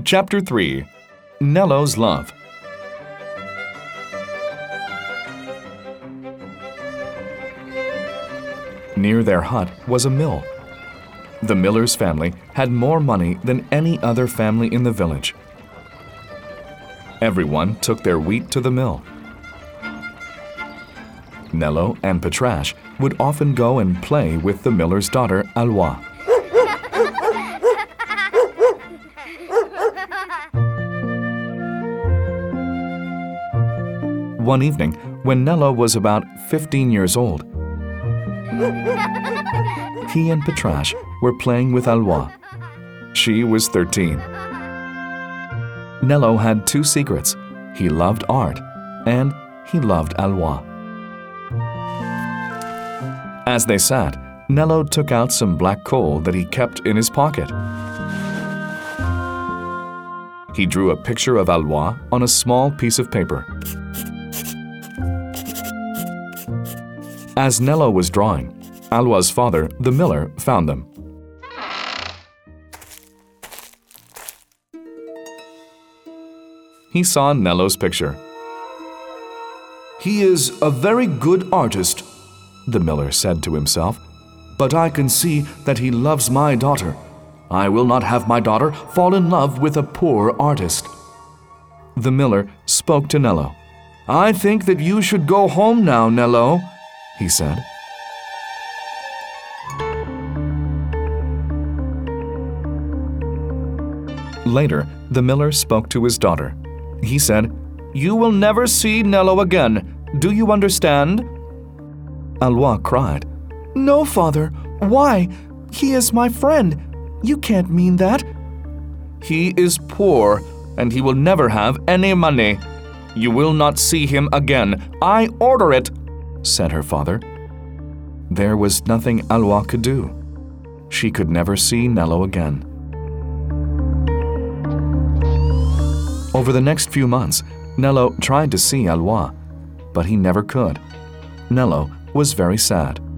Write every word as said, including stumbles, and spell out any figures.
Chapter three. Nello's Love. Near their hut was a mill. The miller's family had more money than any other family in the village. Everyone took their wheat to the mill. Nello and Patrash would often go and play with the miller's daughter, Alwa. One evening, when Nello was about fifteen years old, he and Patrash were playing with Alwa. She was thirteen. Nello had two secrets. He loved art, and he loved Alwa. As they sat, Nello took out some black coal that he kept in his pocket. He drew a picture of Alwa on a small piece of paper. As Nello was drawing, Alwa's father, the miller, found them. He saw Nello's picture. "He is a very good artist," the miller said to himself. "but I can see that he loves my daughter. I will not have my daughter fall in love with a poor artist." The miller spoke to Nello. "I think that you should go home now, Nello," he said. Later, the miller spoke to his daughter. He said, "You will never see Nello again. Do you understand?" Alwa cried. "No, father. Why? He is my friend. You can't mean that." "He is poor, and he will never have any money. You will not see him again. I order it," said her father. There was nothing Alwa could do. She could never see Nello again. Over the next few months, Nello tried to see Alwa, but he never could. Nello was very sad.